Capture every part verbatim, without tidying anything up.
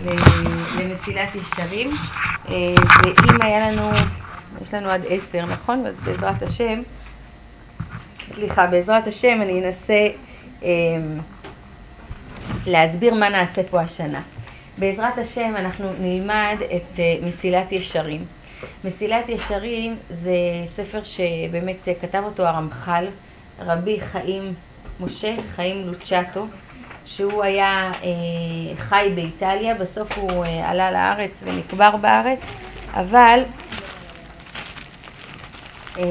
למסילת ישרים, ואם היה לנו, יש לנו עד עשר, נכון? אז בעזרת השם, סליחה, בעזרת השם אני אנסה להסביר מה נעשה פה השנה. בעזרת השם אנחנו נלמד את מסילת ישרים. מסילת ישרים זה ספר שבאמת כתב אותו הרמח"ל, רבי חיים משה, חיים לוצ'טו, שהוא היה אה, חי באיטליה, בסוף הוא אה, עלה לארץ ונקבר בארץ, אבל אה,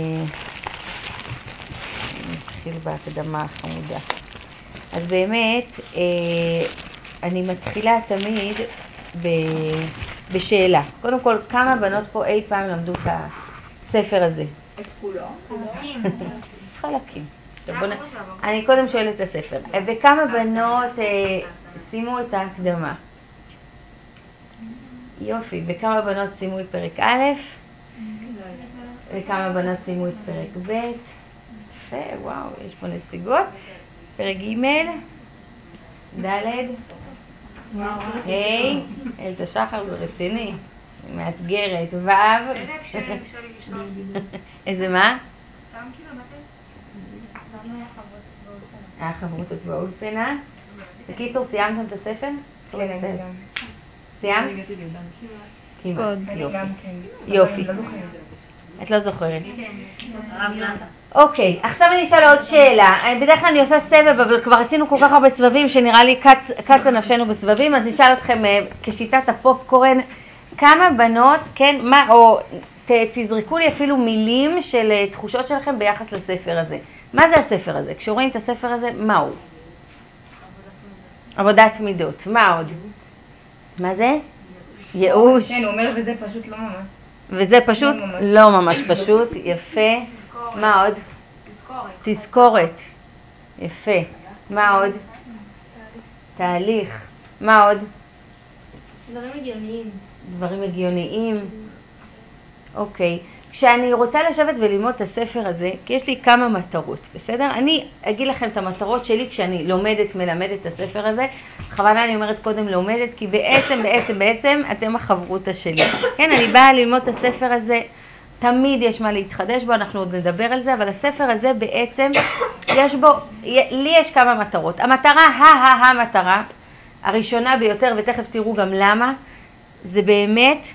נתחיל בהקדמה החמודה. אז באמת אה, אני מתחילה תמיד ב, בשאלה. קודם כל, כמה בנות פה אי פעם למדו את הספר הזה? את כולו? חלקים. חלקים. נ... אני קודם שואלת את הספר. וכמה בנות אה, שימו את ההקדמה? יופי. וכמה בנות שימו את פרק א'? וכמה בנות שימו את פרק ב'? יפה, וואו, יש פה נציגות. פרק ג', ד', היי, אלתה שחר, זה רציני. מאתגרת. ו'. איזה הקשר אפשר לי לשאול? איזה מה? גם כאילו מתי? היה חברותות באולפנה. בקיצור, סיימתם את הספר? כן, אני גם. סיימת? כמעט. יופי. יופי. את לא זוכרת. אוקיי, עכשיו אני אשאל עוד שאלה. בדרך כלל אני עושה סבב, אבל כבר עשינו כל כך הרבה סבבים שנראה לי קצה נפשנו בסבבים, אז נשאל אתכם כשיטת הפופקורן, כמה בנות, כן, מה, או ת, תזרקו לי אפילו מילים של תחושות שלכם ביחס לספר הזה. מה זה הספר הזה? כשרואים את הספר הזה, מה הוא? עבודת מידות. מה עוד? מה זה? ייאוש. כן, הוא אומר וזה פשוט לא ממש. וזה פשוט לא ממש פשוט. יפה. מה עוד? תזכורת. יפה. מה עוד? תהליך. מה עוד? דברים הגיוניים. דברים הגיוניים. אוקיי. כשאני רוצה לשבת וללמוד את הספר הזה, כי יש לי כמה מטרות, בסדר? אני אגיד לכם את המטרות שלי כשאני לומדת, מלמדת את הספר הזה. בכוונה אני אומרת קודם לומדת, כי בעצם, בעצם, בעצם אתם החברותה שלי. כן, אני באה ללמוד את הספר הזה, תמיד יש מה להתחדש בו, אנחנו עוד נדבר על זה, אבל הספר הזה בעצם, יש בו, לי יש כמה מטרות. המטרה, ה-ה-המטרה, הראשונה ביותר, ותכף תראו גם למה, זה באמת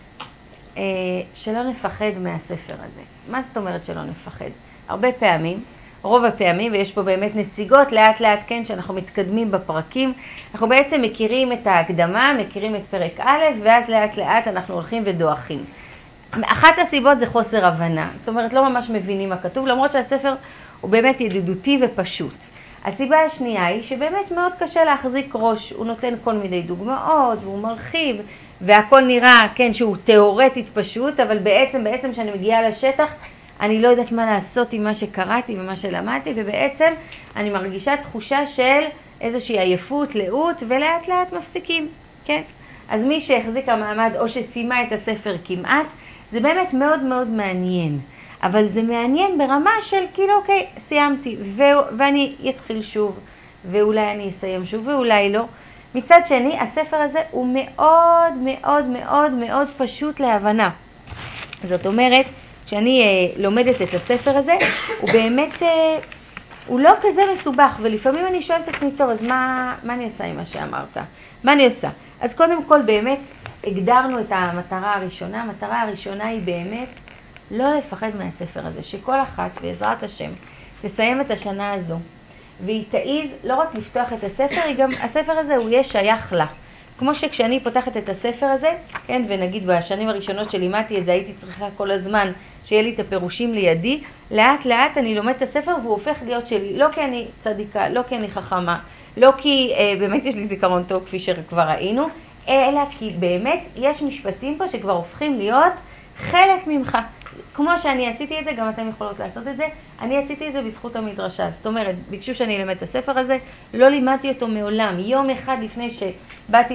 שלא נפחד מהספר הזה. מה זאת אומרת שלא נפחד? הרבה פעמים, רוב הפעמים, ויש פה באמת נציגות לאט לאט כן, שאנחנו מתקדמים בפרקים, אנחנו בעצם מכירים את ההקדמה, מכירים את פרק א', ואז לאט לאט אנחנו הולכים ודואחים. אחת הסיבות זה חוסר הבנה, זאת אומרת לא ממש מבינים מה כתוב, למרות שהספר הוא באמת ידידותי ופשוט. הסיבה השנייה היא שבאמת מאוד קשה להחזיק ראש, הוא נותן כל מיני דוגמאות והוא מרחיב, והכל נראה, כן, שהוא תיאורטית פשוט, אבל בעצם, בעצם שאני מגיעה לשטח, אני לא יודעת מה לעשות עם מה שקראתי ומה שלמדתי, ובעצם אני מרגישה תחושה של איזושהי עייפות, לאות, ולאט לאט מפסיקים, כן? אז מי שהחזיק המעמד או שסיימה את הספר כמעט, זה באמת מאוד מאוד מעניין. אבל זה מעניין ברמה של כאילו, אוקיי, סיימתי, ו- ואני אתחיל שוב, ואולי אני אסיים שוב, ואולי לא. מצד שני, הספר הזה הוא מאוד מאוד מאוד מאוד פשוט להבנה. זאת אומרת, כשאני אה, לומדת את הספר הזה, הוא באמת, אה, הוא לא כזה מסובך, ולפעמים אני שואלת את עצמי, טוב, אז מה, מה אני עושה עם מה שאמרת? מה אני עושה? אז קודם כל באמת הגדרנו את המטרה הראשונה. המטרה הראשונה היא באמת לא לפחד מהספר הזה, שכל אחת בעזרת השם תסיים את השנה הזו, והיא תעיז לא רק לפתוח את הספר, היא גם, הספר הזה הוא יהיה שייך לה. כמו שכשאני פותחת את הספר הזה, כן, ונגיד בשנים הראשונות שלימדתי את זה, הייתי צריכה כל הזמן שיהיה לי את הפירושים לידי, לאט לאט אני לומד את הספר והוא הופך להיות שלי, לא כי אני צדיקה, לא כי אני חכמה, לא כי אה, באמת יש לי זיכרון טוב כפי שכבר ראינו, אלא כי באמת יש משפטים פה שכבר הופכים להיות חלק ממך. כמו שאני עשיתי את זה, גם אתם יכולות לעשות את זה. אני עשיתי את זה בזכות המדרשה. זאת אומרת, ביקשו שאני אלמד את הספר הזה, לא לימדתי אותו מעולם. יום אחד לפני שבאתי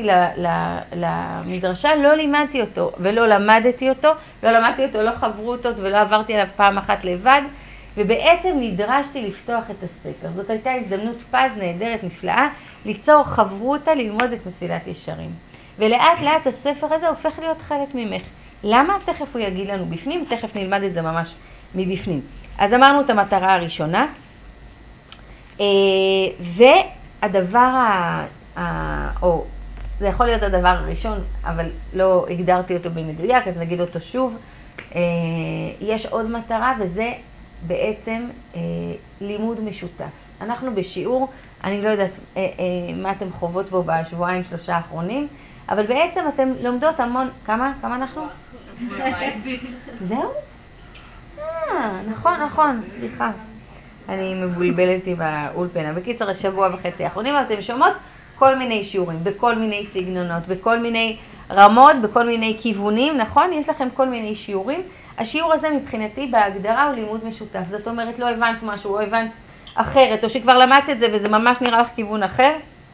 למדרשה, לא לימדתי אותו ולא למדתי אותו. לא למדתי אותו, לא חברותות ולא עברתי עליו פעם אחת לבד. ובעצם נדרשתי לפתוח את הספר. זאת הייתה הזדמנות פז נהדרת, נפלאה, ליצור חברותה, ללמוד את מסילת ישרים. ולאט לאט הספר הזה הופך להיות חלק ממך. למה? תכף הוא יגיד לנו בפנים, תכף נלמד את זה ממש מבפנים. אז אמרנו את המטרה הראשונה, והדבר, ה... או זה יכול להיות הדבר הראשון, אבל לא הגדרתי אותו במדויק, אז נגיד אותו שוב. יש עוד מטרה, וזה בעצם לימוד משותף. אנחנו בשיעור, אני לא יודעת מה אתם חוות בו בשבועיים שלושה האחרונים, אבל בעצם אתם לומדות המון, כמה? כמה אנחנו? זהו? אה, נכון, נכון, סליחה. אני מבולבלת עם האולפנה. בקיצר, השבוע וחצי האחרונים, אתם שומעות כל מיני שיעורים, בכל מיני סגנונות, בכל מיני רמות, בכל מיני כיוונים, נכון? יש לכם כל מיני שיעורים. השיעור הזה מבחינתי בהגדרה הוא לימוד משותף. זאת אומרת, לא הבנת משהו, או הבנת אחרת, או שכבר למדת את זה וזה ממש נראה לך כיוון אחר.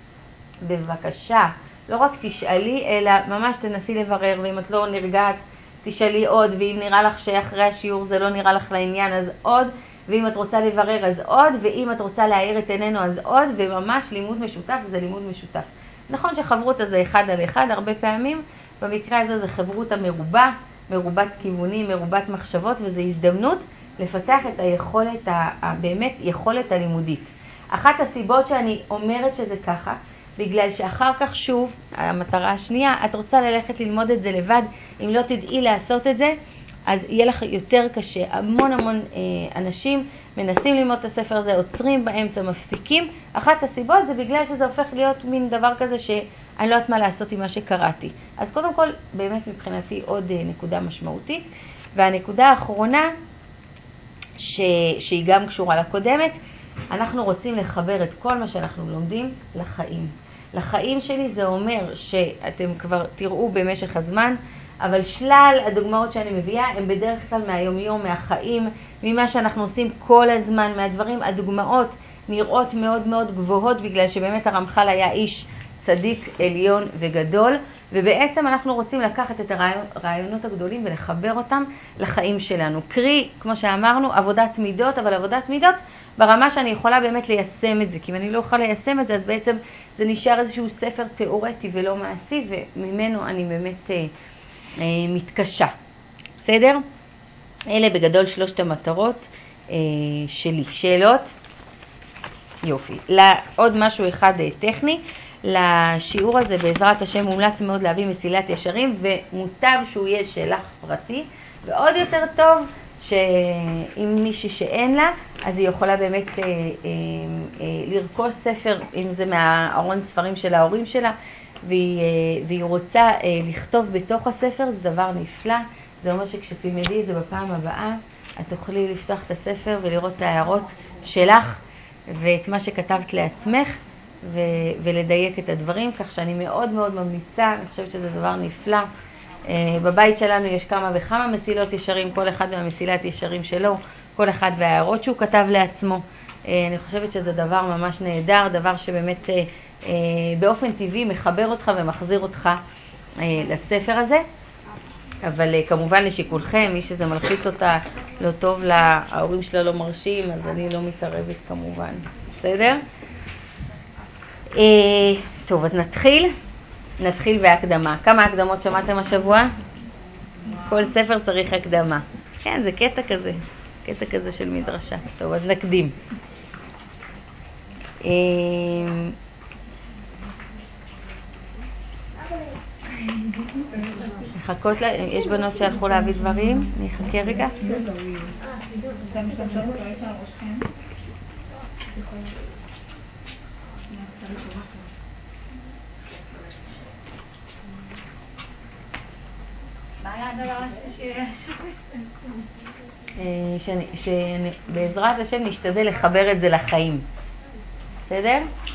בבקשה, לא רק תשאלי, אלא ממש תנסי לברר, ואם את לא נרגעת, תשאלי עוד, ואם נראה לך שאחרי השיעור זה לא נראה לך לעניין, אז עוד, ואם את רוצה לברר אז עוד, ואם את רוצה להאיר את עינינו אז עוד, וממש לימוד משותף זה לימוד משותף. נכון שחברות הזה אחד על אחד, הרבה פעמים, במקרה הזה זה חברות המרובה, מרובת כיוונים, מרובת מחשבות, וזו הזדמנות לפתח את היכולת, באמת יכולת הלימודית. אחת הסיבות שאני אומרת שזה ככה, בגלל שאחר כך שוב, המטרה השנייה, את רוצה ללכת ללמוד את זה לבד, אם לא תדעי לעשות את זה, אז יהיה לך יותר קשה. המון המון אה, אנשים מנסים ללמוד את הספר הזה, עוצרים באמצע, מפסיקים. אחת הסיבות זה בגלל שזה הופך להיות מין דבר כזה שאני לא יודעת מה לעשות עם מה שקראתי. אז קודם כל, באמת מבחינתי עוד אה, נקודה משמעותית. והנקודה האחרונה, ש... שהיא גם קשורה לקודמת, אנחנו רוצים לחבר את כל מה שאנחנו לומדים לחיים. לחיים שלי זה אומר שאתם כבר תראו במשך הזמן, אבל שלל הדוגמאות שאני מביאה הם בדרך כלל מהיום-יום, מהחיים, ממה שאנחנו עושים כל הזמן, מהדברים. הדוגמאות נראות מאוד מאוד גבוהות, בגלל שבאמת הרמח"ל היה איש צדיק עליון וגדול, ובעצם אנחנו רוצים לקחת את הרעיונות הגדולים ולחבר אותם לחיים שלנו. קרי, כמו שאמרנו, עבודת מידות, אבל עבודת מידות ברמה שאני יכולה באמת ליישם את זה, כי אם אני לא אוכל ליישם את זה, אז בעצם זה נשאר איזשהו ספר תיאורטי ולא מעשי, וממנו אני באמת אה, אה, מתקשה. בסדר? אלה בגדול שלושת המטרות אה, שלי. שאלות? יופי. עוד משהו אחד טכני. לשיעור הזה בעזרת השם מומלץ מאוד להביא מסילת ישרים, ומוטב שהוא יהיה שלך פרטי, ועוד יותר טוב שאם מישהי שאין לה, אז היא יכולה באמת אה, אה, אה, לרכוש ספר, אם זה מהארון ספרים של ההורים שלה, והיא, אה, והיא רוצה אה, לכתוב בתוך הספר, זה דבר נפלא. זה אומר שכשתלמדי את זה בפעם הבאה, את תוכלי לפתוח את הספר ולראות את ההערות שלך, ואת מה שכתבת לעצמך, ו- ולדייק את הדברים, כך שאני מאוד מאוד ממליצה, אני חושבת שזה דבר נפלא. Uh, בבית שלנו יש כמה וכמה מסילות ישרים, כל אחד והמסילת ישרים שלו, כל אחד וההערות שהוא כתב לעצמו. Uh, אני חושבת שזה דבר ממש נהדר, דבר שבאמת uh, uh, באופן טבעי מחבר אותך ומחזיר אותך uh, לספר הזה. אבל uh, כמובן לשיקולכם, מי שזה מלחיץ אותה לא טוב לה, ההורים שלה לא מרשים, אז אני לא מתערבת כמובן. בסדר? Uh, טוב, אז נתחיל. נתחיל בהקדמה. כמה הקדמות שמעתם השבוע? כל ספר צריך הקדמה. כן, זה קטע כזה. קטע כזה של מדרשה. טוב, אז נקדים. Uh, לחכות לה, יש בנות שהלכו להביא דברים? אני אחכה רגע. מה היה הדבר שבעזרת השם נשתדל לחבר את זה לחיים. בסדר?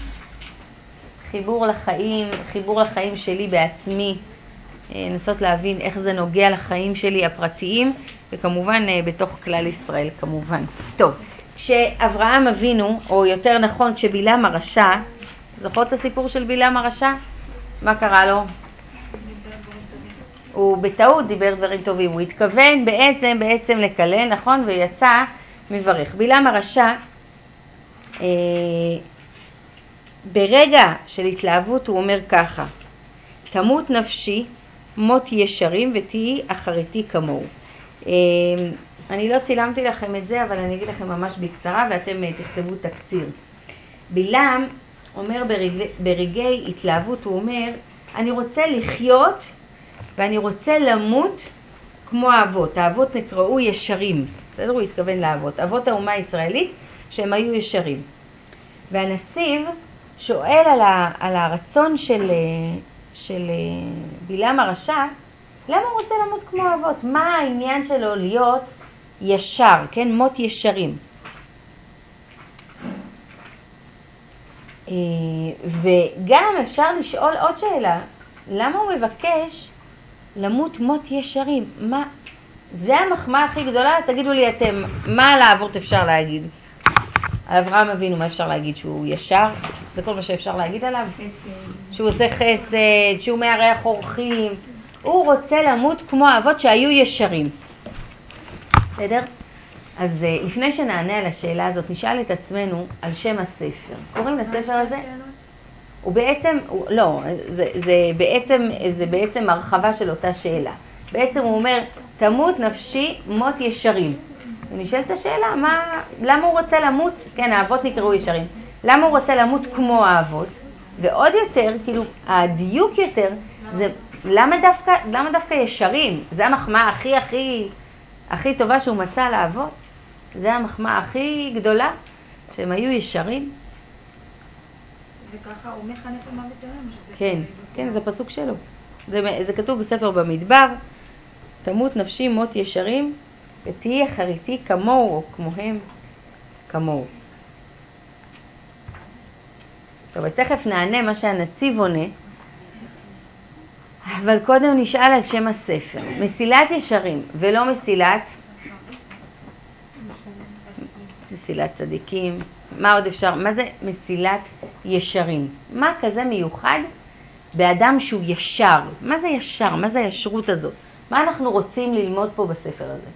חיבור לחיים, חיבור לחיים שלי בעצמי, לנסות להבין איך זה נוגע לחיים שלי הפרטיים, וכמובן בתוך כלל ישראל כמובן. טוב, כשאברהם אבינו, או יותר נכון כשבלעם הרשע, זוכרות את הסיפור של בלעם הרשע? מה קרה לו? הוא בטעות דיבר דברים טובים, הוא התכוון בעצם, בעצם לקלל, נכון? ויצא מברך. בלעם הרשע, אה, ברגע של התלהבות הוא אומר ככה, תמות נפשי, מות ישרים ותהי אחריתי כמוהו. אני לא צילמתי לכם את זה, אבל אני אגיד לכם ממש בקצרה, ואתם תכתבו תקציר. בלעם אומר ברגעי, ברגעי התלהבות, הוא אומר, אני רוצה לחיות ואני רוצה למות כמו האבות. האבות נקראו ישרים, בסדר? הוא התכוון לאבות. אבות האומה הישראלית שהם היו ישרים. והנציב שואל על, ה, על הרצון של, של בלעם הרשע, למה הוא רוצה למות כמו האבות? מה העניין שלו להיות ישר, כן? מות ישרים. וגם אפשר לשאול עוד שאלה, למה הוא מבקש למות מות ישרים? מה? זה המחמאה הכי גדולה? תגידו לי אתם, מה על האבות אפשר להגיד? על אברהם אבינו, מה אפשר להגיד? שהוא ישר? זה כל מה שאפשר להגיד עליו? שהוא עושה חסד, שהוא מארח אורחים. הוא רוצה למות כמו האבות שהיו ישרים. בסדר? אז לפני שנענה על השאלה הזאת, נשאל את עצמנו על שם הספר. קוראים לספר הזה? הוא בעצם, הוא, לא, זה, זה, בעצם, זה בעצם הרחבה של אותה שאלה. בעצם הוא אומר, תמות נפשי מות ישרים. ונשאלת השאלה, מה, למה הוא רוצה למות? כן, האבות נקראו ישרים. למה הוא רוצה למות כמו האבות? ועוד יותר, כאילו, הדיוק יותר, זה למה דווקא, למה דווקא ישרים? זה המחמאה הכי הכי הכי טובה שהוא מצא לאבות. זה המחמאה הכי גדולה, שהם היו ישרים. וככה הוא מחנך למוות שלהם? כן, כן, זה פסוק שלו. זה, זה כתוב בספר במדבר, תמות נפשי מות ישרים, ותהי אחריתי כמוהו, או כמוהם, כמוהו. טוב, אז תכף נענה מה שהנציב עונה, אבל קודם נשאל על שם הספר. מסילת ישרים ולא מסילת, מסילת צדיקים. מה עוד אפשר? מה זה מסילת ישרים? מה כזה מיוחד באדם שהוא ישר? מה זה ישר? מה זה הישרות הזאת? מה אנחנו רוצים ללמוד פה בספר הזה?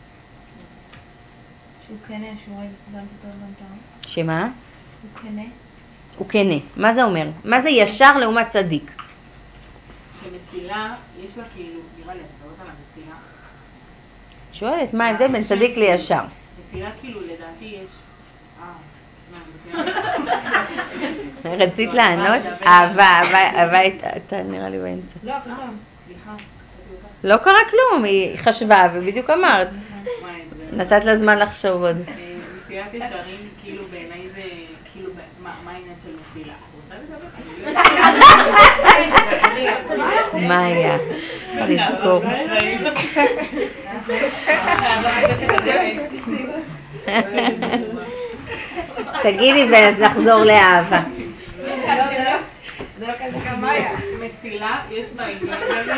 שהוא כנה, שהוא רואה גם טוב גם טוב. שמה? הוא כנה. הוא כנה. מה זה אומר? מה זה ישר לעומת צדיק? שמסילה, יש לה כאילו, נראה לי, אתה רואה על המסילה? שואלת, מה ההבדל בין צדיק לישר? מסילה כאילו, לדעתי יש... רצית לענות? אהבה, אהבה, אהבה, אתה נראה לי באמצע. לא, אבל לא, סליחה. לא קרה כלום, היא חשבה ובדיוק אמרת. נתת לה זמן לחשוב עוד. מסילת ישרים, כאילו בעיניי זה, כאילו, מה העניין של מסילה? מה היה? צריכה לזכור. תגידי ונחזור לאהבה. זה לא כזה כמיה. מסילה, יש בה עניין כזה.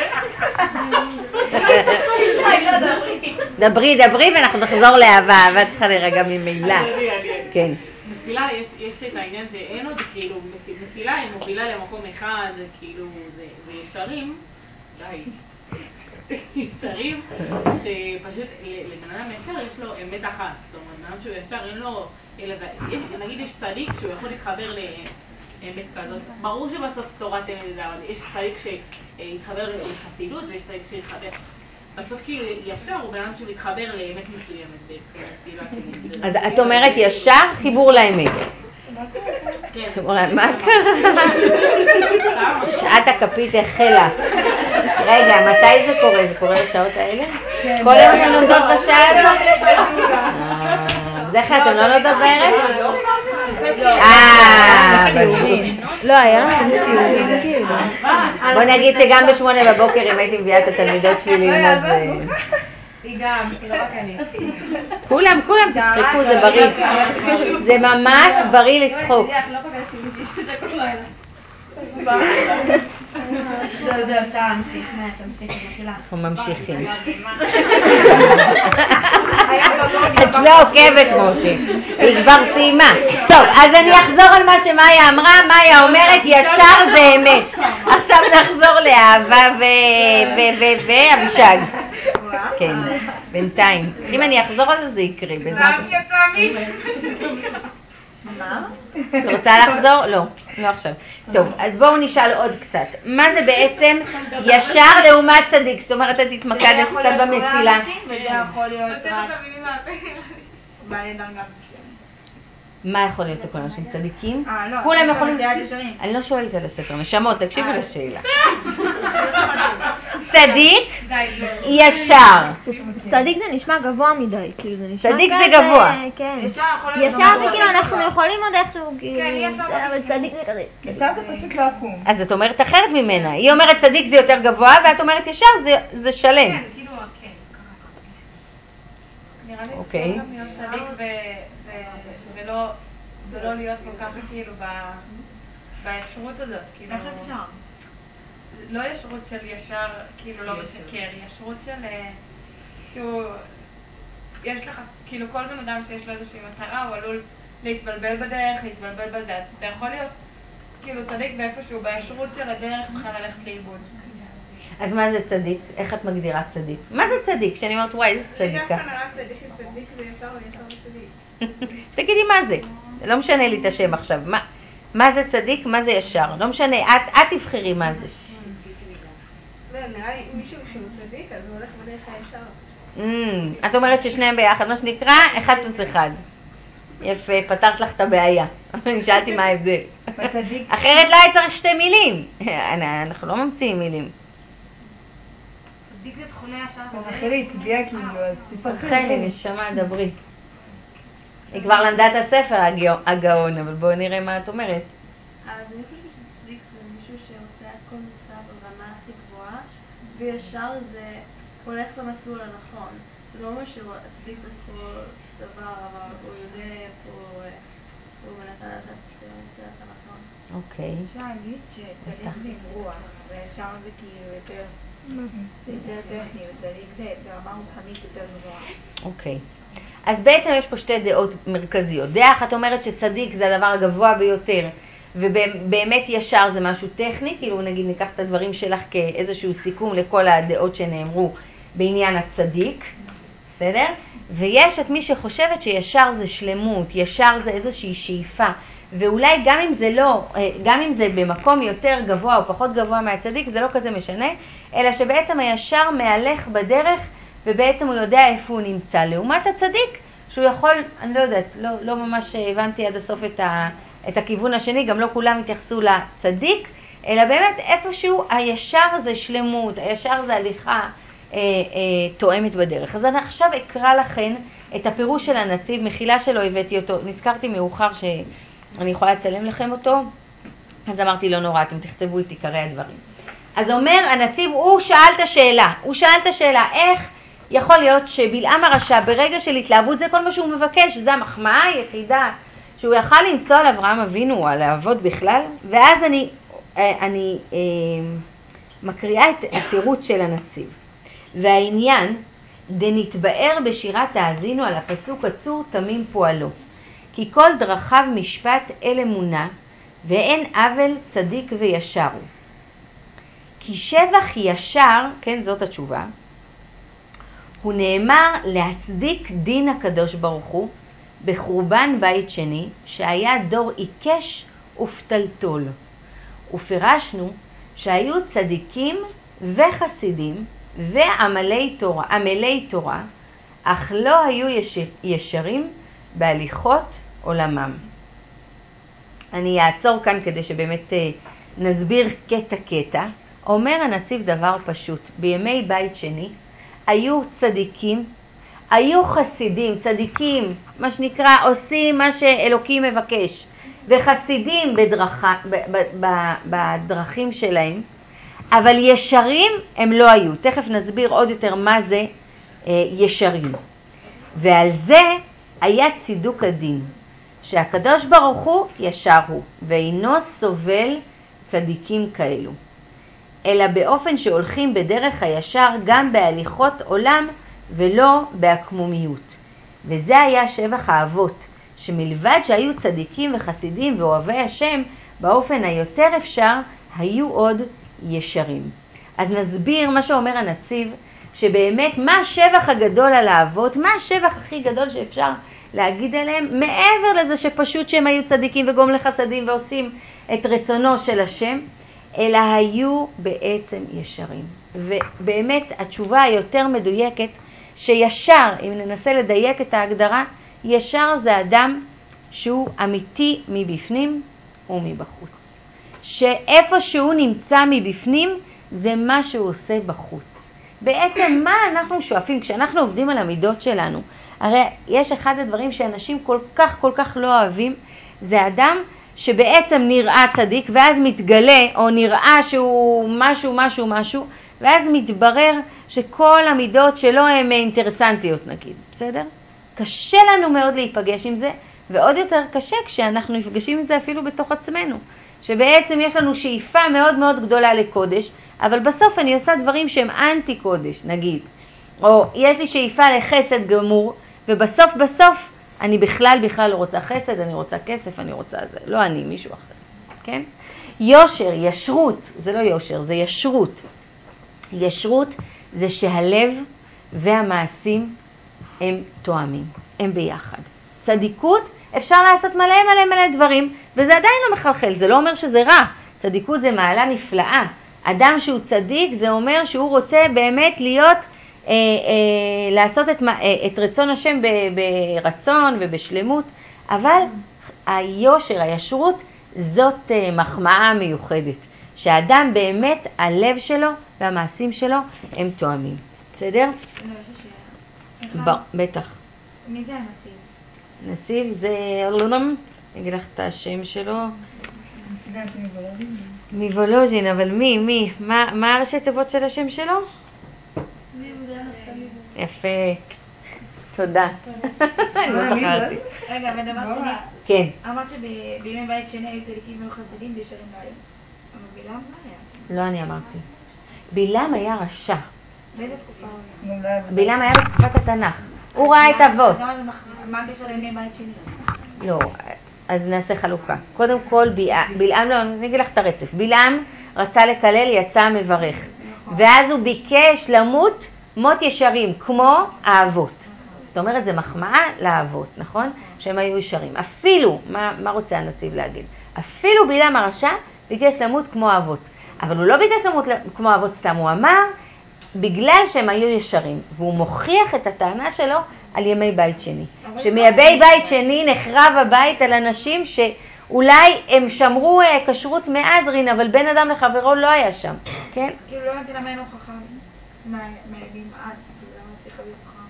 דברי, דברי ואנחנו נחזור לאהבה. אהבה צריכה לרגע ממילא. כן. מסילה, יש את העניין שאין עוד, כאילו, מסילה היא מובילה למקום אחד, כאילו, זה ישרים, די. ישרים, שפשוט לבן אדם ישר יש לו אמת אחת. זאת אומרת, בן אדם שהוא ישר, אין לו... נגיד יש צדיק שהוא יכול להתחבר לאמת כזאת. ברור שבסוף תורת אמת זה, אבל יש צדיק שיתחבר לחסידות ויש צדיק שיתחבר. בסוף כאילו ישר הוא בן אדם שהוא מתחבר לאמת מסוימת. אז את אומרת ישר חיבור לאמת. מה קרה? שעת הכפית החלה. רגע, מתי זה קורה? זה קורה לשעות האלה? כל יום אתם לומדות בשעה הזאת? בדרך כלל אתם לא לומדות בערב? אה, לא, היה לכם סיורים. בוא נגיד שגם בשמונה בבוקר אם הייתי מביאה את התלמידות שלי ללמוד זה... היא גם, לא רק אני. כולם, כולם תצחקו, זה בריא. זה ממש בריא לצחוק. לא פגשתי מישהי שזה קורה לה. זהו, זהו, אפשר להמשיך. מה, תמשיכי, מתחילה. אנחנו ממשיכים. את לא עוקבת מוטי, היא כבר סיימה. טוב, אז אני אחזור על מה שמאיה אמרה. מאיה אומרת ישר זה אמת. עכשיו נחזור לאהבה ואבישג. כן, בינתיים. אם אני אחזור על זה זה יקרה, בעזרת השם. מה? את רוצה לחזור? לא, לא עכשיו. טוב, אז בואו נשאל עוד קצת. מה זה בעצם ישר לעומת צדיק? זאת אומרת, את התמקדת קצת במסילה. וזה יכול להיות לתת רק עכשיו מילים מהפה. בעלי דרגה מסוימת. מה יכול להיות הכל אנשים צדיקים? אה, לא. כולם יכולים... זה ישרים. אני לא שואלת על הספר, נשמות, תקשיבו לשאלה. צדיק, ישר. צדיק זה נשמע גבוה מדי, כאילו זה נשמע צדיק זה כזה, גבוה. כן. ישר יכול להיות... ישר זה כאילו אנחנו יכולים עוד איכשהו, כאילו, כן, ישר זה- אבל בשביל- צדיק זה כזה. ישר זה פשוט לא עקום. אז את אומרת אחרת ממנה. היא אומרת צדיק זה יותר גבוה, ואת אומרת ישר זה- זה שלם. כן, כאילו, כן, ככה. נראה לי אוקיי. אפשר גם להיות צדיק ו- ו- ולא- ולא להיות כל כך כאילו ב- בישרות הזאת. כאילו, איך אפשר? לא ישרות של ישר, כאילו לא משקר, ישרות של, אה, שהוא, יש לך, כאילו כל בן אדם שיש לו איזושהי מטרה, הוא עלול להתבלבל בדרך, להתבלבל בזה. אתה יכול להיות כאילו צדיק באיפשהו, בישרות של הדרך שלך ללכת לאיבוד. אז מה זה צדיק? איך את מגדירה צדיק? מה זה צדיק? כשאני אומרת וואי, איזה צדיקה. נראה צדיק שצדיק וישר וישר וצדיק. תגידי מה זה. זה לא משנה לי את השם עכשיו. מה, מה זה צדיק? מה זה ישר? לא משנה, את, את תבחרי מה זה. נראה לי מישהו שהוא צדיק, אז הוא הולך בדרך הישר. Mm, את אומרת ששניהם ביחד, מה שנקרא, אחד פלוס אחד. יפה, פתרת לך את הבעיה. אני שאלתי מה ההבדל. בצדיק. אחרת לא היה צריך שתי מילים. אנחנו לא ממציאים מילים. צדיק זה תכונה ישר. רחלי הצביעה כאילו, אז תפרחי. רחלי, נשמה, דברי. היא כבר למדה את הספר, הגאו- הגאון, אבל בואו נראה מה את אומרת. אז אני חושבת שצדיק זה מישהו שעושה את כל מצווה ברמה הכי גבוהה, וישר זה הולך למסלול הנכון. זה לא אומר שהוא צדיק בכל דבר, אבל הוא יודע איפה הוא מנסה ללכת את הנכון. אוקיי. אפשר להגיד שצדיק זה עם רוח, וישר זה כאילו יותר... זה יותר טכני, וצדיק זה ברמה רוחנית יותר גבוהה. אוקיי. אז בעצם יש פה שתי דעות מרכזיות. דעה אחת אומרת שצדיק זה הדבר הגבוה ביותר, ובאמת ישר זה משהו טכני, כאילו נגיד ניקח את הדברים שלך כאיזשהו סיכום לכל הדעות שנאמרו בעניין הצדיק, בסדר? ויש את מי שחושבת שישר זה שלמות, ישר זה איזושהי שאיפה, ואולי גם אם זה לא, גם אם זה במקום יותר גבוה או פחות גבוה מהצדיק, זה לא כזה משנה, אלא שבעצם הישר מהלך בדרך, ובעצם הוא יודע איפה הוא נמצא. לעומת הצדיק, שהוא יכול, אני לא יודעת, לא, לא ממש הבנתי עד הסוף את, ה, את הכיוון השני, גם לא כולם התייחסו לצדיק, אלא באמת איפשהו הישר זה שלמות, הישר זה הליכה אה, אה, תואמת בדרך. אז אני עכשיו אקרא לכן את הפירוש של הנציב, מחילה שלא הבאתי אותו, נזכרתי מאוחר שאני יכולה לצלם לכם אותו, אז אמרתי לא נורא, אתם תכתבו את עיקרי הדברים. אז אומר הנציב, הוא שאל את השאלה, הוא שאל את השאלה, איך יכול להיות שבלעם הרשע ברגע של התלהבות זה כל מה שהוא מבקש, זה המחמאה היחידה שהוא יכל למצוא על אברהם אבינו או על האבות בכלל, ואז אני, אני אה, מקריאה את התירוץ של הנציב. והעניין, דנתבאר בשירת האזינו על הפסוק עצור תמים פועלו, כי כל דרכיו משפט אל אמונה, ואין עוול צדיק וישר הוא. כי שבח ישר, כן זאת התשובה, הוא נאמר להצדיק דין הקדוש ברוך הוא בחורבן בית שני, שהיה דור עיקש ופתלתול. ופירשנו שהיו צדיקים וחסידים ועמלי תורה, עמלי תורה, אך לא היו ישר, ישרים בהליכות עולמם. אני אעצור כאן כדי שבאמת נסביר קטע קטע. אומר הנציב דבר פשוט, בימי בית שני היו צדיקים, היו חסידים, צדיקים, מה שנקרא עושים מה שאלוקים מבקש, וחסידים בדרך, ב, ב, ב, בדרכים שלהם, אבל ישרים הם לא היו. תכף נסביר עוד יותר מה זה אה, ישרים. ועל זה היה צידוק הדין, שהקדוש ברוך הוא ישר הוא, ואינו סובל צדיקים כאלו. אלא באופן שהולכים בדרך הישר גם בהליכות עולם ולא בהקמומיות. וזה היה שבח האבות, שמלבד שהיו צדיקים וחסידים ואוהבי השם, באופן היותר אפשר היו עוד ישרים. אז נסביר מה שאומר הנציב, שבאמת מה השבח הגדול על האבות, מה השבח הכי גדול שאפשר להגיד עליהם, מעבר לזה שפשוט שהם היו צדיקים וגום לחסדים ועושים את רצונו של השם, אלא היו בעצם ישרים. ובאמת התשובה היותר מדויקת, שישר, אם ננסה לדייק את ההגדרה, ישר זה אדם שהוא אמיתי מבפנים ומבחוץ. שאיפה שהוא נמצא מבפנים, זה מה שהוא עושה בחוץ. בעצם מה אנחנו שואפים כשאנחנו עובדים על המידות שלנו? הרי יש אחד הדברים שאנשים כל כך כל כך לא אוהבים, זה אדם שבעצם נראה צדיק ואז מתגלה או נראה שהוא משהו משהו משהו, ואז מתברר שכל המידות שלו הן אינטרסנטיות נגיד, בסדר? קשה לנו מאוד להיפגש עם זה, ועוד יותר קשה כשאנחנו נפגשים עם זה אפילו בתוך עצמנו. שבעצם יש לנו שאיפה מאוד מאוד גדולה לקודש, אבל בסוף אני עושה דברים שהם אנטי קודש, נגיד. או יש לי שאיפה לחסד גמור, ובסוף בסוף אני בכלל בכלל לא רוצה חסד, אני רוצה כסף, אני רוצה זה. לא אני, מישהו אחר. כן? יושר, ישרות, זה לא יושר, זה ישרות. ישרות זה שהלב והמעשים הם תואמים, הם ביחד. צדיקות, אפשר לעשות מלא מלא מלא דברים, וזה עדיין לא מחלחל, זה לא אומר שזה רע. צדיקות זה מעלה נפלאה. אדם שהוא צדיק זה אומר שהוא רוצה באמת להיות, אה, אה, לעשות את, אה, את רצון השם ב, ברצון ובשלמות, אבל היושר, הישרות, זאת אה, מחמאה מיוחדת. שהאדם באמת, הלב שלו והמעשים שלו הם תואמים. בסדר? ב- בטח. מי זה הנציב? נציב זה, אני אגיד לך את השם שלו. מוולוז'ין, אבל מי, מי? מה, מה הראשי תיבות של השם שלו? יפה. תודה. אני לא זכרתי. רגע, ודבר שני, כן. אמרת שבימי בית שני היו צדיקים והיו חסידים וישרים לא היו. אבל בלעם מה היה? לא אני אמרתי. בלעם היה רשע. באיזה תקופה הוא היה? בלעם היה בתקופת התנ"ך. הוא ראה את אבות. מה הקשר לימי בית שני? לא, אז נעשה חלוקה. קודם כל, בלעם, לא, אני אגיד לך את הרצף. בלעם רצה לקלל, יצא מברך. ואז הוא ביקש למות מות ישרים, כמו האבות. זאת אומרת, זה מחמאה לאבות, נכון? שהם היו ישרים. אפילו, מה, מה רוצה הנציב להגיד? אפילו בלעם הרשע ביקש למות כמו האבות. אבל הוא לא ביקש למות כמו האבות סתם, הוא אמר, בגלל שהם היו ישרים. והוא מוכיח את הטענה שלו על ימי בית שני. שמייבי בית שני נחרב הבית על אנשים שאולי הם שמרו כשרות מהדרין, אבל בין אדם לחברו לא היה שם, כן? כאילו לא הבנתי למה אין הוכחה מהימים אז, כאילו למה צריך להביא הוכחה.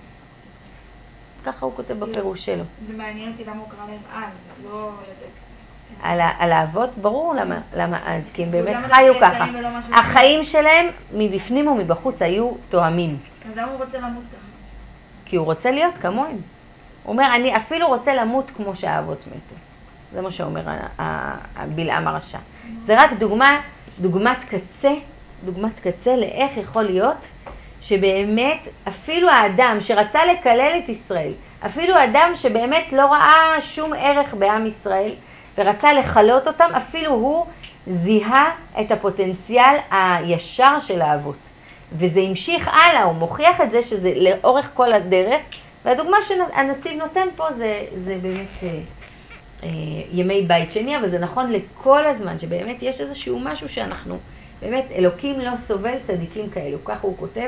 ככה הוא כותב בפירוש שלו. זה מעניין אותי למה הוא קרא להם אז, לא... על, על האבות, ברור למה, למה אז, כי הם באמת חיו ככה. החיים שלהם מבפנים ומבחוץ היו תואמים. אז למה הוא רוצה למות ככה? כי הוא רוצה להיות כמוהם. הוא אומר, אני אפילו רוצה למות כמו שהאבות מתו. זה מה שאומר בלעם הרשע. זה רק דוגמה, דוגמת קצה, דוגמת קצה לאיך יכול להיות שבאמת אפילו האדם שרצה לקלל את ישראל, אפילו האדם שבאמת לא ראה שום ערך בעם ישראל ורצה לחלות אותם, אפילו הוא זיהה את הפוטנציאל הישר של האבות. וזה המשיך הלאה, הוא מוכיח את זה שזה לאורך כל הדרך, והדוגמה שהנציב נותן פה זה, זה באמת אה, אה, ימי בית שני, אבל זה נכון לכל הזמן, שבאמת יש איזשהו משהו שאנחנו, באמת אלוקים לא סובל צדיקים כאלו, ככה הוא כותב,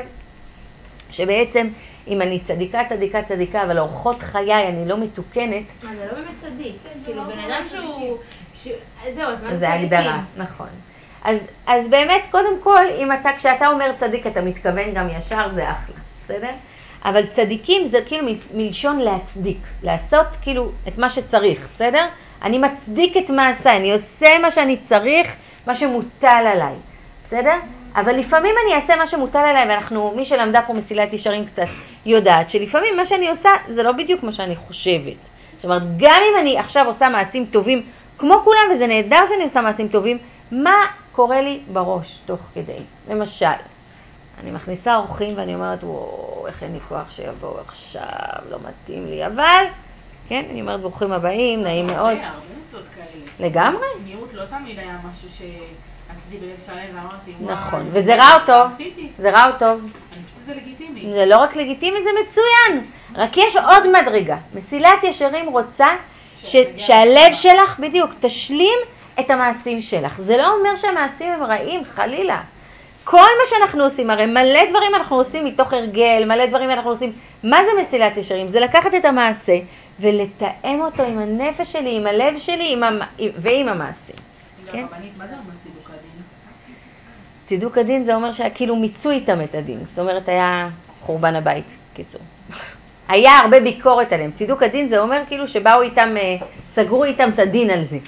שבעצם אם אני צדיקה, צדיקה, צדיקה, אבל אורחות חיי אני לא מתוקנת. אז זה לא באמת צדיק, כאילו בן אדם שהוא, זהו, אז מה זה זה הגדרה, נכון. אז, אז באמת, קודם כל, אם אתה, כשאתה אומר צדיק, אתה מתכוון גם ישר, זה אחלה, בסדר? אבל צדיקים זה כאילו מלשון להצדיק, לעשות כאילו את מה שצריך, בסדר? אני מצדיק את מעשה, אני עושה מה שאני צריך, מה שמוטל עליי, בסדר? אבל לפעמים אני אעשה מה שמוטל עליי, ואנחנו, מי שלמדה פה מסילת ישרים קצת, יודעת שלפעמים מה שאני עושה, זה לא בדיוק מה שאני חושבת. זאת אומרת, גם אם אני עכשיו עושה מעשים טובים, כמו כולם, וזה נהדר שאני עושה מעשים טובים, מה קורה לי בראש תוך כדי? למשל, אני מכניסה אורחים ואני אומרת, וואו, איך אין לי כוח שיבואו עכשיו, לא מתאים לי, אבל, כן, אני אומרת, ברוכים הבאים, נעים מאוד. הרבה, הרבה מצוות כאלה. לגמרי? צניעות לא תמיד היה משהו שעשיתי בלב שלם ואמרתי, וואו. נכון, וזה רע או טוב? זה רע או טוב? אני חושבת שזה לגיטימי. זה לא רק לגיטימי, זה מצוין. רק יש עוד מדרגה. מסילת ישרים רוצה ש, שהלב שלך, בדיוק, תשלים את המעשים שלך. זה לא אומר שהמעשים הם רעים, חלילה. כל מה שאנחנו עושים, הרי מלא דברים אנחנו עושים מתוך הרגל, מלא דברים אנחנו עושים. מה זה מסילת ישרים? זה לקחת את המעשה ולתאם אותו עם הנפש שלי, עם הלב שלי עם המ... ועם המעשים. כן? מה זה אומר צידוק הדין? צידוק הדין זה אומר שכאילו מיצו איתם את הדין. זאת אומרת, היה חורבן הבית, קיצור. היה הרבה ביקורת עליהם. צידוק הדין זה אומר כאילו שבאו איתם, סגרו איתם את הדין על זה.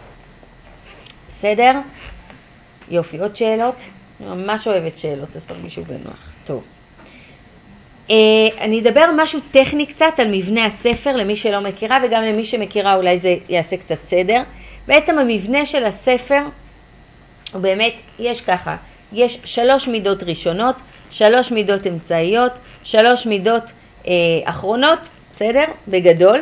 בסדר? יופי, עוד שאלות? אני ממש אוהבת שאלות, אז תרגישו בנוח. טוב. אני אדבר משהו טכני קצת על מבנה הספר, למי שלא מכירה, וגם למי שמכירה אולי זה יעשה קצת סדר. בעצם המבנה של הספר, הוא באמת, יש ככה, יש שלוש מידות ראשונות, שלוש מידות אמצעיות, שלוש מידות אה, אחרונות, בסדר? בגדול.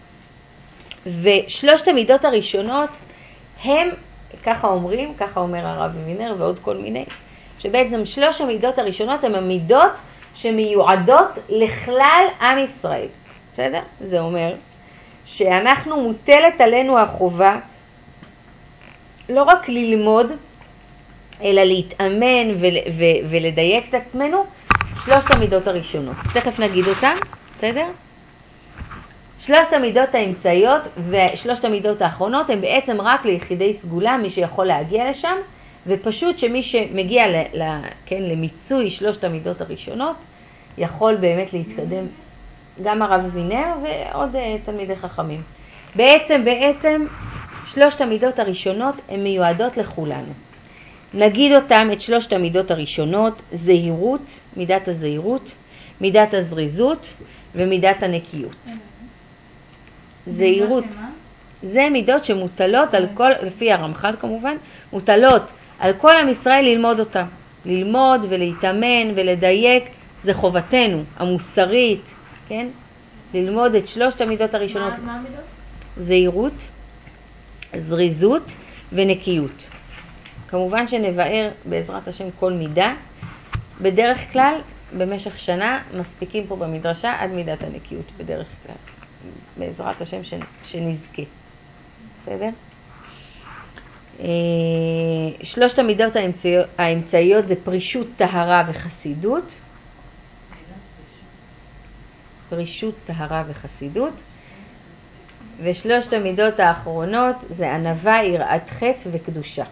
ושלושת המידות הראשונות הם, ככה אומרים, ככה אומר הרב וינר ועוד כל מיני, שבעצם שלוש המידות הראשונות הן המידות שמיועדות לכלל עם ישראל. בסדר? זה אומר שאנחנו מוטלת עלינו החובה לא רק ללמוד, אלא להתאמן ול- ו- ולדייק את עצמנו, שלושת המידות הראשונות. תכף נגיד אותם, בסדר? שלושת המידות האמצעיות ושלושת המידות האחרונות הם בעצם רק ליחידי סגולה, מי שיכול להגיע לשם, ופשוט שמי שמגיע ל- ל- כן, למיצוי שלושת המידות הראשונות, יכול באמת להתקדם. גם הרב וינר ועוד uh, תלמידי חכמים. בעצם, בעצם, שלושת המידות הראשונות הן מיועדות לכולנו. נגיד אותם, את שלושת המידות הראשונות, זהירות, מידת הזהירות, מידת הזריזות ומידת הנקיות. זהירות, זה מידות שמוטלות על כל, לפי הרמח"ל כמובן, מוטלות על כל עם ישראל ללמוד אותם. ללמוד ולהתאמן ולדייק, זה חובתנו, המוסרית, כן? ללמוד את שלושת המידות הראשונות. מה המידות? זהירות, זריזות ונקיות. כמובן שנבאר בעזרת השם כל מידה. בדרך כלל, במשך שנה, מספיקים פה במדרשה עד מידת הנקיות, בדרך כלל. בעזרת השם שנזכה. בסדר? שלושת המידות האמצעיות זה פרישות, טהרה וחסידות. פרישות, טהרה וחסידות. ושלושת המידות האחרונות זה ענווה, יראת חטא וקדושה.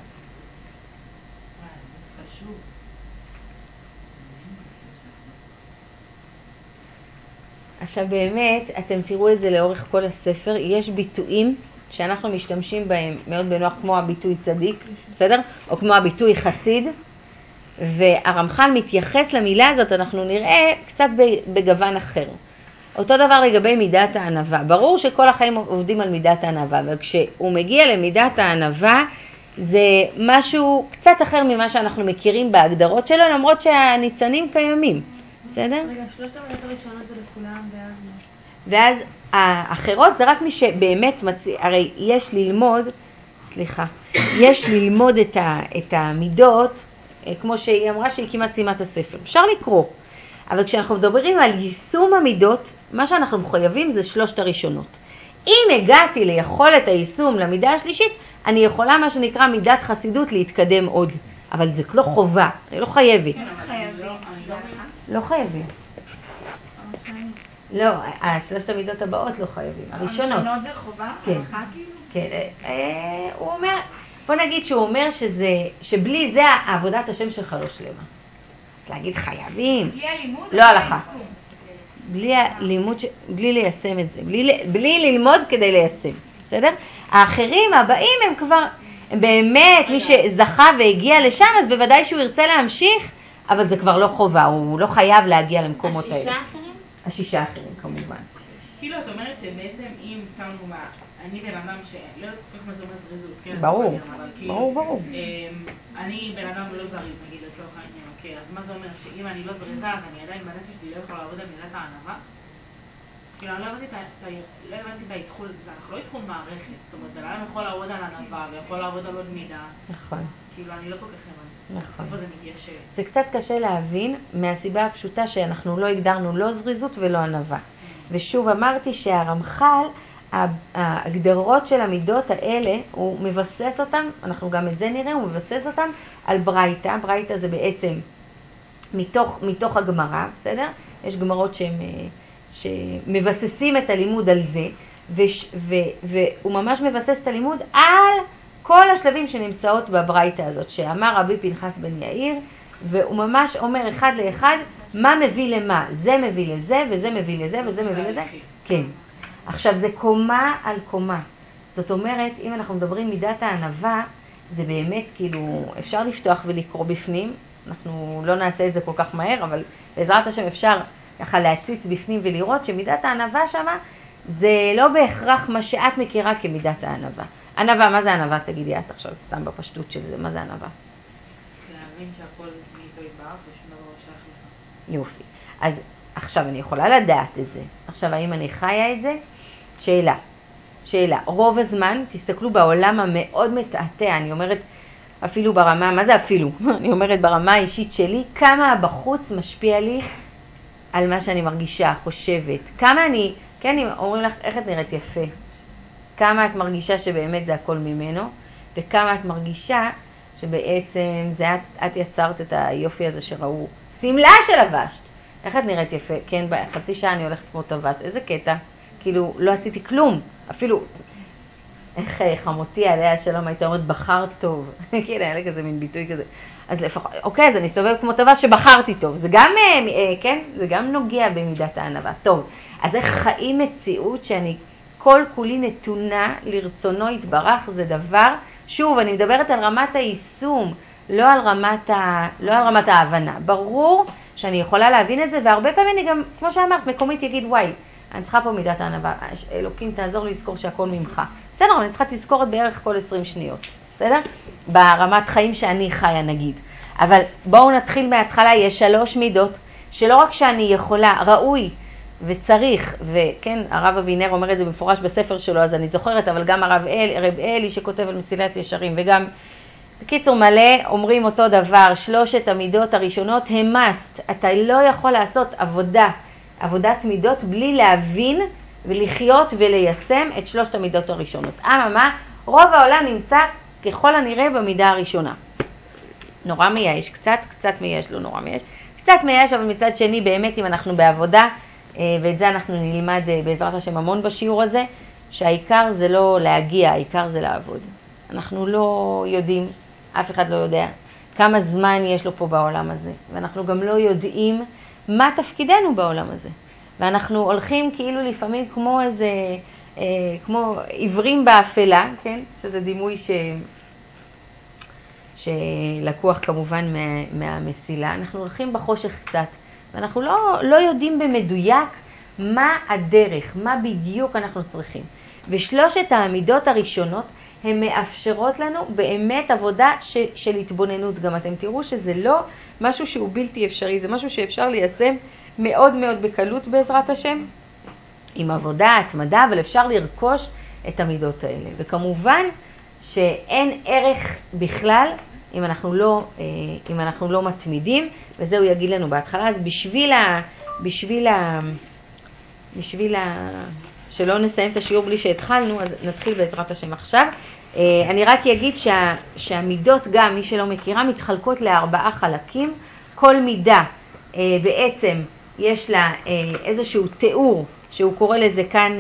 עכשיו באמת, אתם תראו את זה לאורך כל הספר, יש ביטויים שאנחנו משתמשים בהם מאוד בנוח, כמו הביטוי צדיק, בסדר? או כמו הביטוי חסיד, והרמח"ל מתייחס למילה הזאת, אנחנו נראה קצת בגוון אחר. אותו דבר לגבי מידת הענווה. ברור שכל החיים עובדים על מידת הענווה, אבל כשהוא מגיע למידת הענווה, זה משהו קצת אחר ממה שאנחנו מכירים בהגדרות שלו, למרות שהניצנים קיימים. בסדר? רגע, שלושת המידות הראשונות זה לכולם, ואז מה? ואז האחרות זה רק מי שבאמת מציא, הרי יש ללמוד, סליחה, יש ללמוד את, ה, את המידות, כמו שהיא אמרה שהיא כמעט סיימה את הספר. אפשר לקרוא, אבל כשאנחנו מדברים על יישום המידות, מה שאנחנו מחויבים זה שלושת הראשונות. אם הגעתי ליכולת היישום למידה השלישית, אני יכולה מה שנקרא מידת חסידות להתקדם עוד. אבל זה לא חובה, אני לא חייבת. חייבים. לא חייבים. לא, שלושת המידות הבאות לא חייבים, הראשונות. הראשונות זה חובה? כן. הלכה כאילו? כן, אה, הוא אומר, בוא נגיד שהוא אומר שזה, שבלי זה עבודת השם שלך לא שלמה. אז להגיד חייבים, בלי הלימוד? לא הלכה. בלי הלימוד, ש- בלי ליישם את זה, בלי, ל- בלי ללמוד כדי ליישם, בסדר? האחרים הבאים הם כבר, הם באמת, מי שזכה והגיע לשם, אז בוודאי שהוא ירצה להמשיך, אבל זה כבר לא חובה, הוא לא חייב להגיע למקומות האלה. השישה אחרים? השישה האחרים כמובן. כאילו את אומרת שבעצם אם סתם דוגמה, אני בן אדם שלא יודעת כל כך מה זה אומר זריזות, כן? ברור, אבל כאילו, ברור, ברור. אמ, אני בן אדם לא זריז, נגיד לצורך העניין, אוקיי, אז מה זה אומר שאם אני לא זריזה, אז אני עדיין בנפש שלי לא יכולה לעבוד על מידת הענווה? כאילו, אני לא הבנתי את ה- לא הבנתי את האתחול, זה אנחנו לא אתחול מערכת, זאת אומרת, בן אדם יכול לעבוד על ענווה ויכול לעבוד על עוד מידה, נכון, כאילו, אני לא כל כך הבנתי. נכון. איפה זה מתיישב? זה קצת קשה להבין מהסיבה הפשוטה שאנחנו לא הגדרנו לא זריזות ולא ענווה. ושוב אמרתי שהרמח"ל, ההגדרות של המידות האלה, הוא מבסס אותם, אנחנו גם את זה נראה, הוא מבסס אותם על ברייתא. ברייתא זה בעצם מתוך, מתוך הגמרא, בסדר? יש גמרות שהם, שמבססים את הלימוד על זה, וש, ו, והוא ממש מבסס את הלימוד על כל השלבים שנמצאות בברייתא הזאת, שאמר רבי פנחס בן יאיר, והוא ממש אומר אחד לאחד, מה מביא למה? זה מביא לזה, וזה מביא לזה, וזה מביא לזה. כן. עכשיו, זה קומה על קומה. זאת אומרת, אם אנחנו מדברים מידת הענווה, זה באמת כאילו, אפשר לפתוח ולקרוא בפנים, אנחנו לא נעשה את זה כל כך מהר, אבל בעזרת השם אפשר ככה להציץ בפנים ולראות שמידת הענווה שמה, זה לא בהכרח מה שאת מכירה כמידת הענווה. ענווה, מה זה ענווה? תגידי את עכשיו, סתם בפשטות של זה, מה זה ענווה? להבין שהכל מאיתו יתברך ושום דבר לא שייך לך. יופי. אז עכשיו אני יכולה לדעת את זה. עכשיו, האם אני חיה את זה? שאלה. שאלה. רוב הזמן, תסתכלו בעולם המאוד מתעתע, אני אומרת אפילו ברמה, מה זה אפילו? אני אומרת ברמה האישית שלי, כמה בחוץ משפיע לי על מה שאני מרגישה, חושבת. כמה אני, כן, אומרים לך, איך את נראית יפה? כמה את מרגישה שבאמת זה הכל ממנו, וכמה את מרגישה שבעצם זה את, את יצרת את היופי הזה שראו. סמלה שלבשת. איך את נראית יפה? כן, בחצי שעה אני הולכת כמו טווס. איזה קטע? כאילו, לא עשיתי כלום. אפילו, איך חמותי עליה שלום, הייתה אומרת, בחרת טוב. כן, היה לי כזה מין ביטוי כזה. אז לפחות, אוקיי, אז אני אסתובב כמו טווס שבחרתי טוב. זה גם, כן, זה גם נוגע במידת הענווה. טוב, אז איך חיים מציאות שאני כל כולי נתונה לרצונו יתברך, זה דבר, שוב, אני מדברת על רמת היישום, לא על רמת, ה, לא על רמת ההבנה. ברור שאני יכולה להבין את זה, והרבה פעמים אני גם, כמו שאמרת, מקומית יגיד, וואי, אני צריכה פה מידת הענווה, אלוקים תעזור לי לזכור שהכל ממך. בסדר, אבל אני צריכה תזכורת בערך כל עשרים שניות, בסדר? ברמת חיים שאני חיה נגיד. אבל בואו נתחיל מההתחלה, יש שלוש מידות, שלא רק שאני יכולה, ראוי וצריך, וכן, הרב אבינר אומר את זה במפורש בספר שלו, אז אני זוכרת, אבל גם הרב אל, רב אלי שכותב על מסילת ישרים, וגם בקיצור מלא אומרים אותו דבר, שלושת המידות הראשונות הם must, אתה לא יכול לעשות עבודה, עבודת מידות בלי להבין ולחיות וליישם את שלושת המידות הראשונות. אממה, רוב העולם נמצא ככל הנראה במידה הראשונה. נורא מייאש, קצת, קצת מייאש, לא נורא מייאש, קצת מייאש, אבל מצד שני באמת אם אנחנו בעבודה, ואת זה אנחנו נלמד בעזרת השם המון בשיעור הזה, שהעיקר זה לא להגיע, העיקר זה לעבוד. אנחנו לא יודעים, אף אחד לא יודע כמה זמן יש לו פה בעולם הזה, ואנחנו גם לא יודעים מה תפקידנו בעולם הזה. ואנחנו הולכים כאילו לפעמים כמו איזה, אה, כמו עיוורים באפלה, כן? שזה דימוי ש... שלקוח כמובן מה, מהמסילה. אנחנו הולכים בחושך קצת, ואנחנו לא, לא יודעים במדויק מה הדרך, מה בדיוק אנחנו צריכים. ושלושת העמידות הראשונות הן מאפשרות לנו באמת עבודה ש, של התבוננות. גם אתם תראו שזה לא משהו שהוא בלתי אפשרי, זה משהו שאפשר ליישם מאוד מאוד בקלות בעזרת השם, עם עבודה, התמדה, אבל אפשר לרכוש את המידות האלה. וכמובן שאין ערך בכלל אם אנחנו לא, אם אנחנו לא מתמידים, וזה הוא יגיד לנו בהתחלה. אז בשביל ה, בשביל ה, בשביל ה, שלא נסיים את השיעור בלי שהתחלנו, אז נתחיל בעזרת השם עכשיו. אני רק אגיד שה, שהמידות גם, מי שלא מכירה, מתחלקות לארבעה חלקים. כל מידה בעצם יש לה איזשהו תיאור, שהוא קורא לזה כאן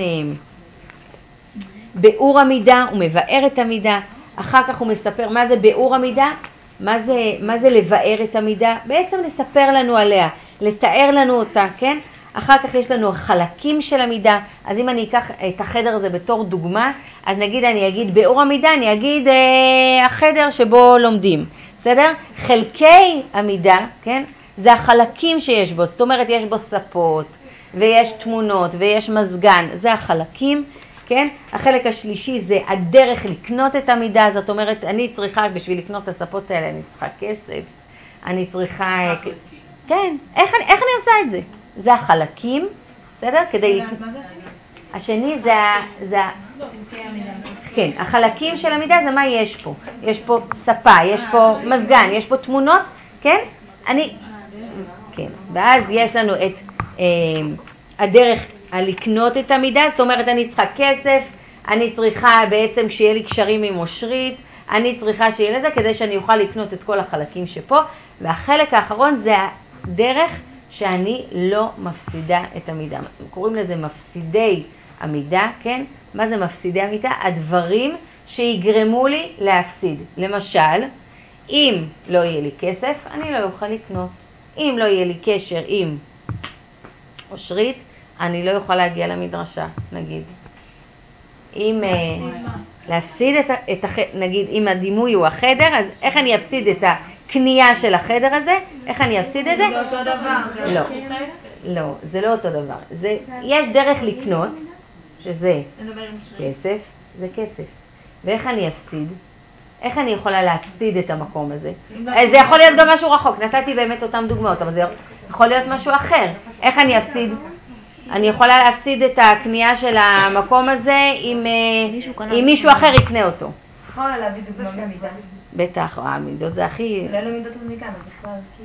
ביאור המידה, הוא מבאר את המידה. אחר כך הוא מספר מה זה ביאור המידה, מה זה, מה זה לבאר את המידה, בעצם לספר לנו עליה, לתאר לנו אותה, כן? אחר כך יש לנו החלקים של המידה. אז אם אני אקח את החדר הזה בתור דוגמה, אז נגיד אני אגיד ביאור המידה, אני אגיד אה, החדר שבו לומדים, בסדר? חלקי המידה, כן? זה החלקים שיש בו, זאת אומרת יש בו ספות, ויש תמונות, ויש מזגן, זה החלקים, כן? החלק השלישי זה הדרך לקנות את המידה, זאת אומרת אני צריכה, בשביל לקנות את הספות האלה, אני צריכה כסף, אני צריכה... כן, איך, איך אני עושה את זה? זה החלקים, בסדר? כדי... השני זה ה... זה... כן, החלקים של המידה זה מה יש פה. יש פה ספה, יש פה מזגן, יש פה תמונות, כן? אני... כן, ואז יש לנו את אה, הדרך על לקנות את המידה, זאת אומרת אני צריכה כסף, אני צריכה בעצם כשיהיה לי קשרים עם אושרית, אני צריכה שיהיה לזה כדי שאני אוכל לקנות את כל החלקים שפה, והחלק האחרון זה הדרך שאני לא מפסידה את המידה. קוראים לזה מפסידי המידה, כן? מה זה מפסידי המידה? הדברים שיגרמו לי להפסיד. למשל, אם לא יהיה לי כסף, אני לא אוכל לקנות. אם לא יהיה לי קשר עם אושרית, אני לא אוכל להגיע למדרשה, נגיד. אם להפסיד את, את הח... נגיד, אם הדימוי הוא החדר, אז איך אני אפסיד את הקנייה של החדר הזה? איך אני אפסיד את זה? זה אותו דבר. לא, לא, זה לא אותו דבר. זה, יש דרך לקנות, שזה כסף, זה כסף. ואיך אני אפסיד? איך אני יכולה להפסיד את המקום הזה? זה יכול להיות גם משהו רחוק, נתתי באמת אותם דוגמאות, אבל זה יכול להיות משהו אחר. איך אני אפסיד? אני יכולה להפסיד את הקנייה של המקום הזה אם, אם מישהו אחר יקנה אותו. יכולה להביא דוגמה במידה. בטח, המידות זה הכי... אולי לא מידות במידה, אבל בכלל כאילו...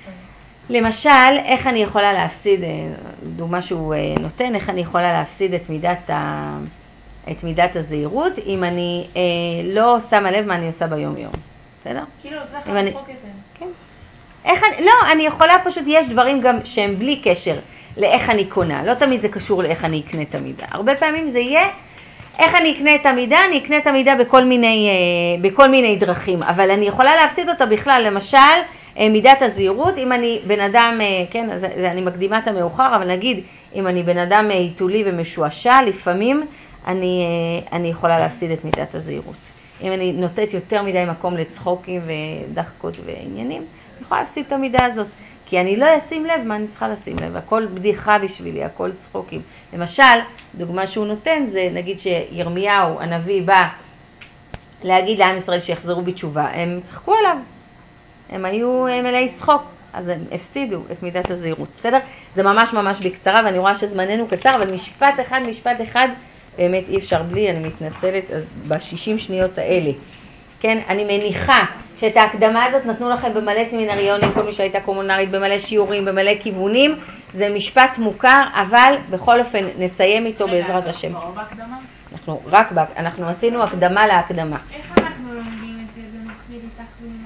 למשל, איך אני יכולה להפסיד, דוגמה שהוא נותן, איך אני יכולה להפסיד את מידת, ה... את מידת הזהירות, אם אני אה, לא שמה לב מה אני עושה ביום יום. בסדר? כאילו, צריך אני... לחוק את זה. כן. איך אני... לא, אני יכולה פשוט, יש דברים גם שהם בלי קשר לאיך אני קונה. לא תמיד זה קשור לאיך אני אקנה את המידה. הרבה פעמים זה יהיה, איך אני אקנה את המידה, אני אקנה את המידה בכל מיני, אה, בכל מיני דרכים. אבל אני יכולה להפסיד אותה בכלל, למשל, מידת הזהירות, אם אני בן אדם, כן, אז אני מקדימה את המאוחר, אבל נגיד, אם אני בן אדם עיתולי ומשועשע, לפעמים אני, אני יכולה להפסיד את מידת הזהירות. אם אני נותנת יותר מדי מקום לצחוקים ודחקות ועניינים, אני יכולה להפסיד את המידה הזאת. כי אני לא אשים לב מה אני צריכה לשים לב. הכל בדיחה בשבילי, הכל צחוקים. למשל, דוגמה שהוא נותן זה, נגיד שירמיהו, הנביא, בא להגיד לעם ישראל שיחזרו בתשובה. הם צחקו עליו. הם היו מלאי שחוק, אז הם הפסידו את מידת הזהירות. בסדר? זה ממש ממש בקצרה, ואני רואה שזמננו קצר, אבל משפט אחד, משפט אחד, באמת אי אפשר בלי, אני מתנצלת, אז בשישים שניות האלה. כן? אני מניחה שאת ההקדמה הזאת נתנו לכם במלא סמינריונים, כל מי שהייתה קומונרית, במלא שיעורים, במלא כיוונים. זה משפט מוכר, אבל בכל אופן נסיים איתו בעזרת השם. כבר בהקדמה? אנחנו רק, אנחנו עשינו הקדמה להקדמה. איך אנחנו לומדים את זה במקביל איתך ועם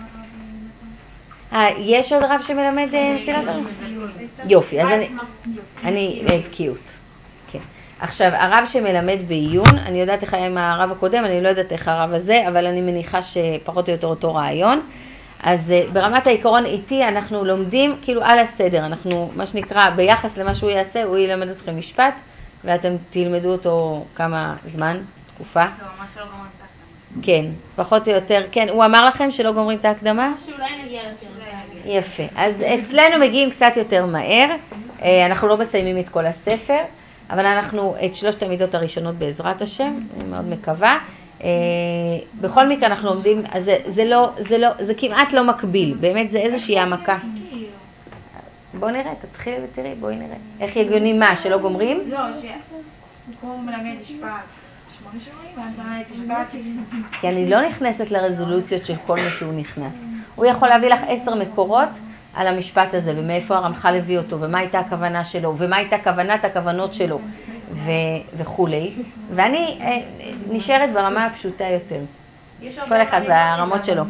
הרב? יש עוד רב שמלמד מסילת הרים? יופי, אז אני, אני בקיאות. כן. עכשיו, הרב שמלמד בעיון, אני יודעת איך היה עם הרב הקודם, אני לא יודעת איך הרב הזה, אבל אני מניחה שפחות או יותר אותו רעיון. אז ברמת העיקרון איתי אנחנו לומדים כאילו על הסדר, אנחנו מה שנקרא ביחס למה שהוא יעשה, הוא ילמד אתכם משפט, ואתם תלמדו אותו כמה זמן, תקופה. לא, ממש לא גומרים את ההקדמה. כן, פחות או יותר, כן, הוא אמר לכם שלא גומרים את ההקדמה? שאולי נגיע יותר. יפה, אז אצלנו מגיעים קצת יותר מהר, אנחנו לא מסיימים את כל הספר, אבל אנחנו את שלושת המידות הראשונות בעזרת השם, אני מאוד מקווה. בכל מקרה אנחנו עומדים, זה, זה, לא, זה, לא, זה כמעט לא מקביל, באמת זה איזושהי העמקה. בואו נראה, תתחילי ותראי, בואי נראה. איך יגיוני מה, שלא גומרים? לא, שהוא מלמד משפט. שמונה שיעורים, ואת מלמד משפט. כי אני לא נכנסת לרזולוציות של כל מה שהוא נכנס. הוא יכול להביא לך עשר מקורות על המשפט הזה, ומאיפה הרמח"ל הביא אותו, ומה הייתה הכוונה שלו, ומה הייתה כוונת הכוונות שלו, ו- וכולי. ואני אה, נשארת ברמה הפשוטה יותר. כל אחד והרמות שלו.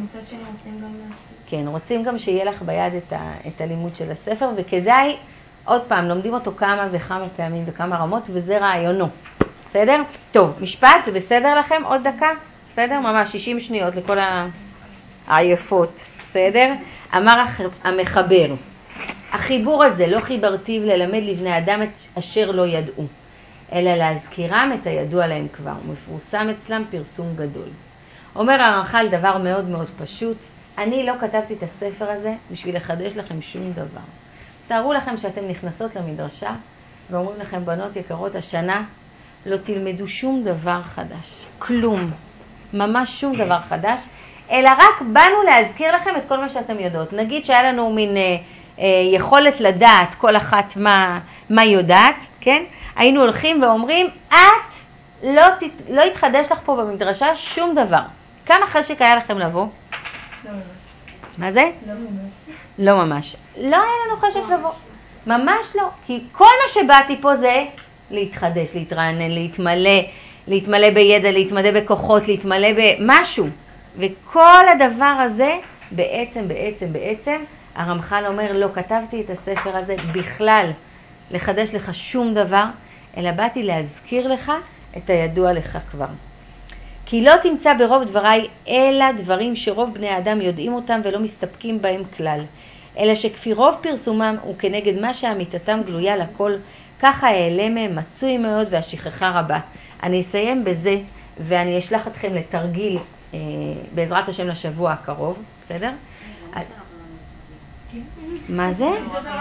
כן, רוצים גם שיהיה לך ביד את, ה- את הלימוד של הספר, וכדאי, עוד פעם, לומדים אותו כמה וכמה פעמים וכמה רמות, וזה רעיונו. בסדר? טוב, משפט, זה בסדר לכם? עוד דקה? בסדר? ממש שישים שניות לכל העייפות. בסדר? אמר המחבר, החיבור הזה לא חיברתיו ללמד לבני אדם את אשר לא ידעו, אלא להזכירם את הידוע להם כבר, ומפורסם אצלם פרסום גדול. אומר הרמח"ל דבר מאוד מאוד פשוט, אני לא כתבתי את הספר הזה בשביל לחדש לכם שום דבר. תארו לכם שאתם נכנסות למדרשה, ואומרים לכם בנות יקרות השנה, לא תלמדו שום דבר חדש, כלום, ממש שום דבר חדש, אלא רק באנו להזכיר לכם את כל מה שאתם יודעות. נגיד שהיה לנו מין אה, אה, יכולת לדעת כל אחת מה, מה יודעת, כן? היינו הולכים ואומרים, את לא, תת, לא יתחדש לך פה במדרשה שום דבר. כמה חשק היה לכם לבוא? לא ממש. מה זה? לא ממש. לא ממש. לא היה לנו חשק לבוא. ממש לא. כי כל מה שבאתי פה זה להתחדש, להתרענן, להתמלא, להתמלא בידע, להתמלא בכוחות, להתמלא במשהו. וכל הדבר הזה, בעצם, בעצם, בעצם, הרמח"ל אומר, לא כתבתי את הספר הזה בכלל לחדש לך שום דבר, אלא באתי להזכיר לך את הידוע לך כבר. כי לא תמצא ברוב דבריי אלא דברים שרוב בני האדם יודעים אותם ולא מסתפקים בהם כלל. אלא שכפי רוב פרסומם וכנגד מה שאמיתתם גלויה לכל, ככה העלם מהם מצוי מאוד והשכחה רבה. אני אסיים בזה ואני אשלח אתכם לתרגיל אה, בעזרת השם לשבוע הקרוב, בסדר? מה זה?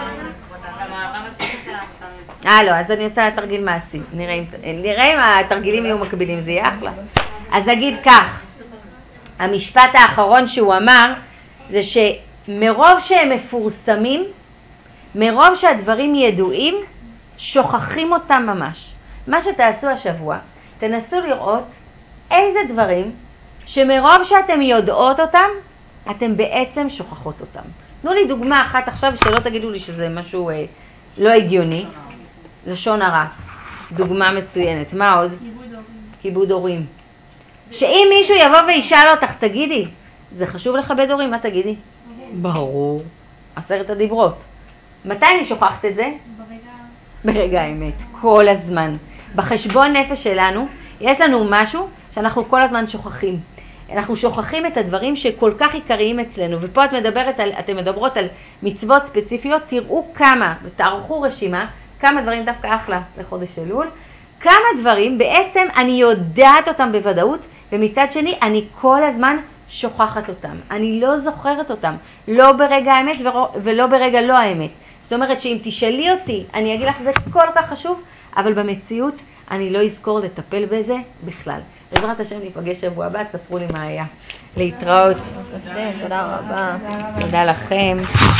אה לא, אז אני עושה תרגיל מעשי. נראה אם, נראה אם התרגילים יהיו מקבילים, זה יהיה אחלה. אז נגיד כך, המשפט האחרון שהוא אמר, זה שמרוב שהם מפורסמים, מרוב שהדברים ידועים, שוכחים אותם ממש. מה שתעשו השבוע, תנסו לראות איזה דברים שמרוב שאתם יודעות אותם, אתם בעצם שוכחות אותם. תנו לי דוגמה אחת עכשיו, שלא תגידו לי שזה משהו אה, לא הגיוני. לשון הרע. דוגמה מצוינת. מה עוד? כיבוד הורים. כיבוד הורים. שאם מישהו יבוא וישאל אותך, תגידי, זה חשוב לכבד הורים? מה תגידי? ברור. עשרת הדיברות. מתי אני שוכחת את זה? ברגע... ברגע האמת. כל הזמן. בחשבון נפש שלנו, יש לנו משהו שאנחנו כל הזמן שוכחים. אנחנו שוכחים את הדברים שכל כך עיקריים אצלנו, ופה את מדברת על, אתם מדברות על מצוות ספציפיות, תראו כמה, ותערכו רשימה, כמה דברים דווקא אחלה לחודש אלול, כמה דברים בעצם אני יודעת אותם בוודאות, ומצד שני אני כל הזמן שוכחת אותם, אני לא זוכרת אותם, לא ברגע האמת ולא ברגע לא האמת. זאת אומרת שאם תשאלי אותי, אני אגיד לך זה כל כך חשוב, אבל במציאות אני לא אזכור לטפל בזה בכלל. בעזרת השם ניפגש שבוע הבא, תספרו לי מה היה. להתראות. תודה רבה. תודה לכם.